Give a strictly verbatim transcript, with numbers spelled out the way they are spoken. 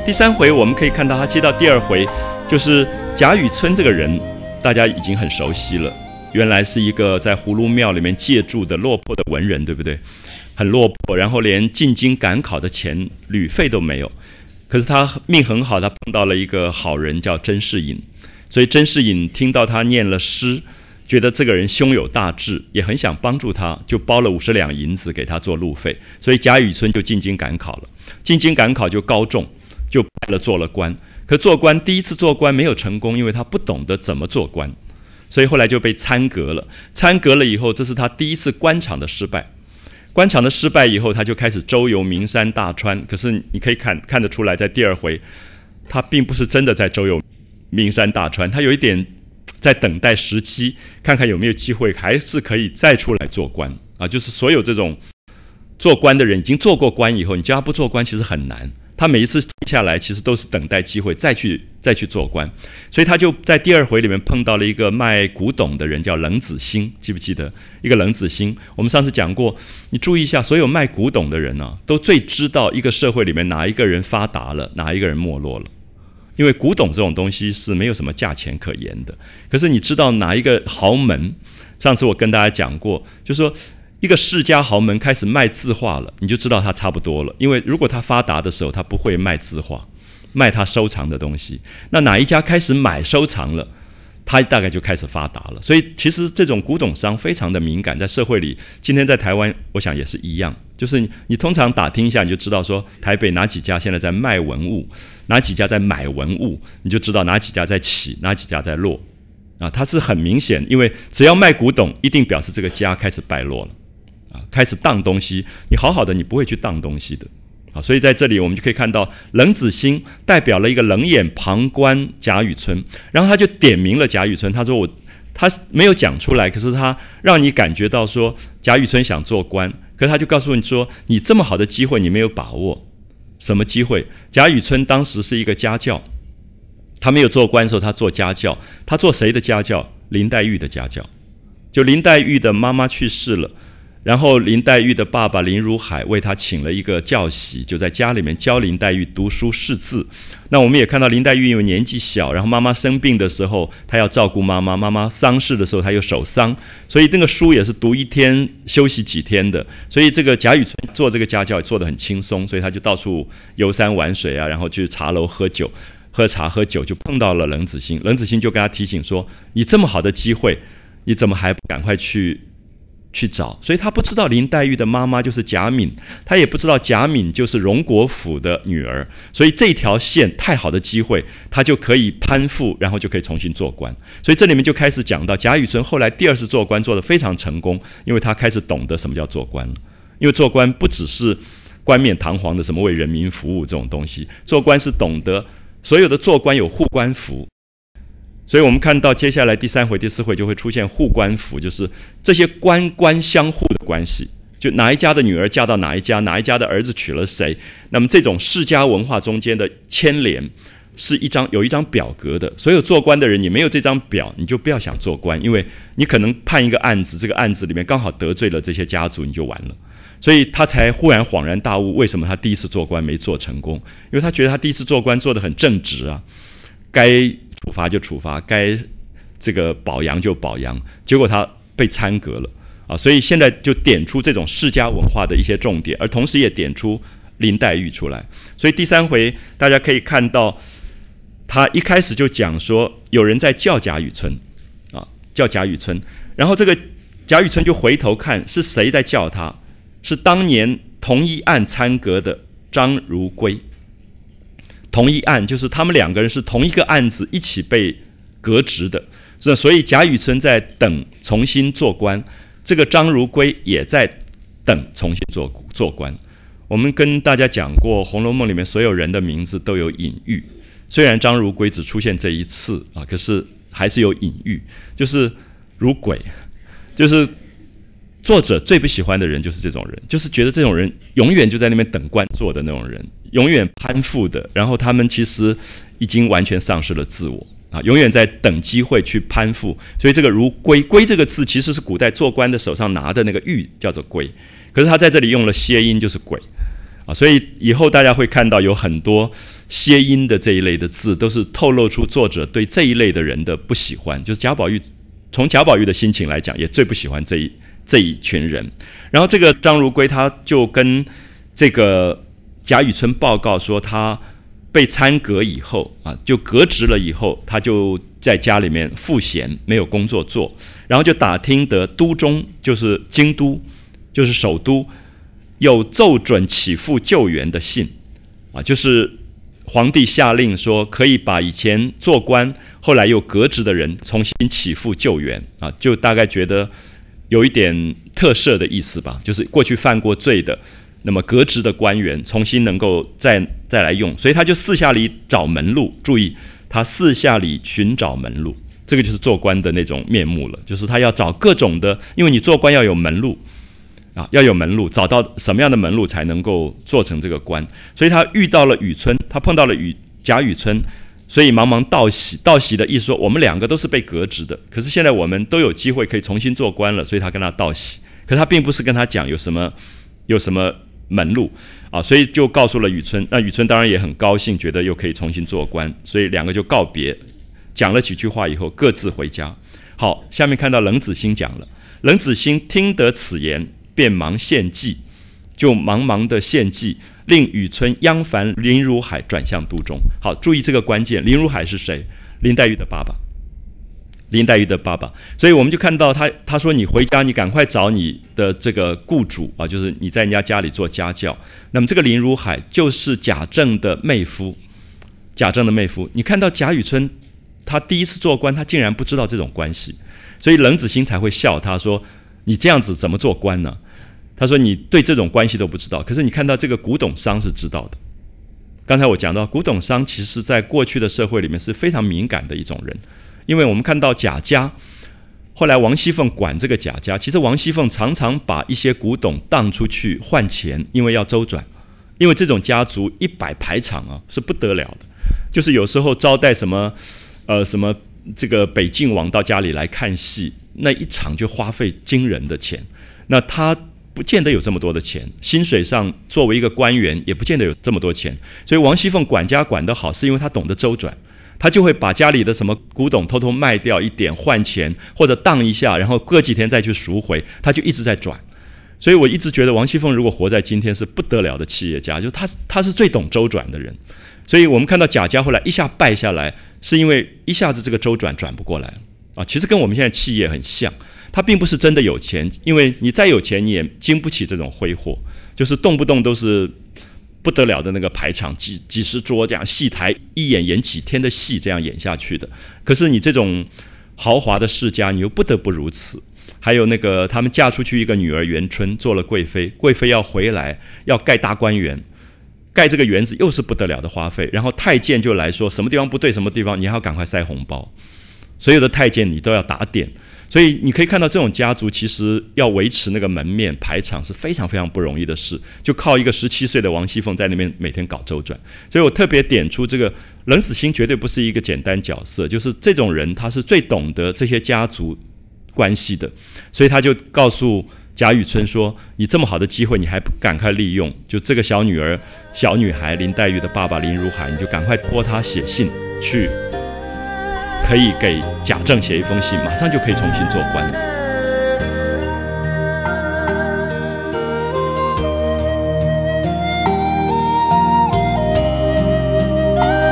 第三回我们可以看到他接到第二回，就是贾雨村这个人大家已经很熟悉了，原来是一个在葫芦庙里面借住的落魄的文人，对不对？很落魄，然后连进京赶考的钱旅费都没有。可是他命很好，他碰到了一个好人叫甄士隐，所以甄士隐听到他念了诗，觉得这个人胸有大志，也很想帮助他，就包了五十两银子给他做路费。所以贾雨村就进京赶考了，进京赶考就高中，就拜了做了官。可做官第一次做官没有成功，因为他不懂得怎么做官，所以后来就被参革了。参革了以后，这是他第一次官场的失败。官场的失败以后，他就开始周游名山大川。可是你可以看看得出来，在第二回，他并不是真的在周游名山大川，他有一点在等待时机，看看有没有机会，还是可以再出来做官啊。就是所有这种做官的人，已经做过官以后，你叫他不做官其实很难。他每一次下来，其实都是等待机会再去再去做官，所以他就在第二回里面碰到了一个卖古董的人，叫冷子兴，记不记得？一个冷子兴，我们上次讲过，你注意一下，所有卖古董的人呢、啊，都最知道一个社会里面哪一个人发达了，哪一个人没落了。因为古董这种东西是没有什么价钱可言的，可是你知道哪一个豪门？上次我跟大家讲过，就是说，一个世家豪门开始卖字画了，你就知道他差不多了。因为如果他发达的时候，他不会卖字画，卖他收藏的东西。那哪一家开始买收藏了，他大概就开始发达了。所以其实这种古董商非常的敏感，在社会里，今天在台湾，我想也是一样。就是你, 你通常打听一下，你就知道说台北哪几家现在在卖文物，哪几家在买文物，你就知道哪几家在起，哪几家在落。啊，它是很明显，因为只要卖古董，一定表示这个家开始败落了。啊，开始当东西，你好好的，你不会去当东西的。啊，所以在这里我们就可以看到，冷子兴代表了一个冷眼旁观贾雨村，然后他就点名了贾雨村，他说我，他没有讲出来，可是他让你感觉到说贾雨村想做官，可是他就告诉你说，你这么好的机会你没有把握。什么机会？贾雨村当时是一个家教，他没有做官的时候，他做家教，他做谁的家教？林黛玉的家教。就林黛玉的妈妈去世了。然后林黛玉的爸爸林如海为他请了一个教习，就在家里面教林黛玉读书识字。那我们也看到林黛玉因为年纪小，然后妈妈生病的时候，她要照顾妈妈，妈妈丧事的时候，她又守丧，所以那个书也是读一天休息几天的。所以这个贾雨村做这个家教也做得很轻松，所以他就到处游山玩水啊，然后去茶楼喝酒，喝茶喝酒，就碰到了冷子兴。冷子兴就跟他提醒说：“你这么好的机会，你怎么还不赶快去？”去找，所以他不知道林黛玉的妈妈就是贾敏，他也不知道贾敏就是荣国府的女儿，所以这条线太好的机会，他就可以攀附，然后就可以重新做官。所以这里面就开始讲到贾雨村后来第二次做官做得非常成功，因为他开始懂得什么叫做官了。因为做官不只是冠冕堂皇的什么为人民服务这种东西，做官是懂得所有的做官有护官符。所以我们看到接下来第三回第四回就会出现护官符，就是这些官官相护的关系，就哪一家的女儿嫁到哪一家，哪一家的儿子娶了谁，那么这种世家文化中间的牵连是一张有一张表格的。所有做官的人，你没有这张表，你就不要想做官，因为你可能判一个案子，这个案子里面刚好得罪了这些家族，你就完了。所以他才忽然恍然大悟，为什么他第一次做官没做成功？因为他觉得他第一次做官做得很正直啊，该处罚就处罚，该这个保扬就保扬，结果他被参革了啊！所以现在就点出这种世家文化的一些重点，而同时也点出林黛玉出来。所以第三回大家可以看到，他一开始就讲说有人在叫贾雨村啊，叫贾雨村，然后这个贾雨村就回头看是谁在叫他，是当年同一案参革的张如圭。同一案就是他们两个人是同一个案子一起被革职的，所以贾雨村在等重新做官，这个张如圭也在等重新 做, 做官。我们跟大家讲过，《红楼梦》里面所有人的名字都有隐喻，虽然张如圭只出现这一次啊，可是还是有隐喻，就是如鬼，就是作者最不喜欢的人就是这种人，就是觉得这种人永远就在那边等官做的那种人，永远攀附的，然后他们其实已经完全丧失了自我啊，永远在等机会去攀附。所以这个如圭，圭这个字其实是古代做官的手上拿的那个玉叫做圭，可是他在这里用了谐音，就是鬼啊，所以以后大家会看到有很多谐音的这一类的字，都是透露出作者对这一类的人的不喜欢。就是贾宝玉，从贾宝玉的心情来讲，也最不喜欢这一这一群人。然后这个张如圭他就跟这个贾雨村报告说，他被参革以后啊，就革职了以后，他就在家里面赋闲，没有工作做，然后就打听得都中，就是京都，就是首都，有奏准起复救援的信啊，就是皇帝下令说可以把以前做官后来又革职的人重新起复救援啊，就大概觉得有一点特赦的意思吧，就是过去犯过罪的，那么革职的官员重新能够再再来用，所以他就四下里找门路。注意，他四下里寻找门路，这个就是做官的那种面目了，就是他要找各种的，因为你做官要有门路啊，要有门路，找到什么样的门路才能够做成这个官。所以他遇到了雨村，他碰到了雨贾雨村，所以忙忙道喜。道喜的意思说，我们两个都是被革职的，可是现在我们都有机会可以重新做官了，所以他跟他道喜。可是他并不是跟他讲有什么有什么门路啊，所以就告诉了雨村。那雨村当然也很高兴，觉得又可以重新做官，所以两个就告别，讲了几句话以后各自回家。好，下面看到冷子兴讲了。冷子兴听得此言，便忙献计，就忙忙的献计，令雨村央烦林如海转向都中。好，注意这个关键，林如海是谁？林黛玉的爸爸。林黛玉的爸爸，所以我们就看到他，他说你回家，你赶快找你的这个雇主啊，就是你在人家家里做家教。那么这个林如海就是贾政的妹夫，贾政的妹夫。你看到贾雨村，他第一次做官，他竟然不知道这种关系，所以冷子兴才会笑他说：“你这样子怎么做官呢？”他说：“你对这种关系都不知道。”可是你看到这个古董商是知道的。刚才我讲到，古董商其实在过去的社会里面是非常敏感的一种人。因为我们看到贾家，后来王熙凤管这个贾家，其实王熙凤常常把一些古董当出去换钱，因为要周转。因为这种家族一摆排场啊，是不得了的。就是有时候招待什么，呃，什么这个北晋王到家里来看戏，那一场就花费惊人的钱。那他不见得有这么多的钱，薪水上作为一个官员也不见得有这么多钱。所以王熙凤管家管得好，是因为他懂得周转。他就会把家里的什么古董偷偷卖掉一点换钱，或者当一下，然后过几天再去赎回，他就一直在转。所以我一直觉得王熙凤如果活在今天是不得了的企业家，就是他他是最懂周转的人。所以我们看到贾家后来一下败下来，是因为一下子这个周转转不过来啊。其实跟我们现在企业很像，他并不是真的有钱，因为你再有钱你也经不起这种挥霍，就是动不动都是不得了的那个排场，几几十桌这样，戏台一演演几天的戏，这样演下去的。可是你这种豪华的世家，你又不得不如此。还有那个他们嫁出去一个女儿元春，做了贵妃，贵妃要回来要盖大观园，盖这个园子又是不得了的花费。然后太监就来说什么地方不对，什么地方你还要赶快塞红包，所有的太监你都要打点。所以你可以看到这种家族其实要维持那个门面排场是非常非常不容易的事，就靠一个十七岁的王熙凤在那边每天搞周转。所以我特别点出这个冷子兴绝对不是一个简单角色，就是这种人他是最懂得这些家族关系的。所以他就告诉贾雨村说，你这么好的机会你还不赶快利用，就这个小女儿小女孩林黛玉的爸爸林如海，你就赶快托他写信去，可以给贾政写一封信，马上就可以重新做官了。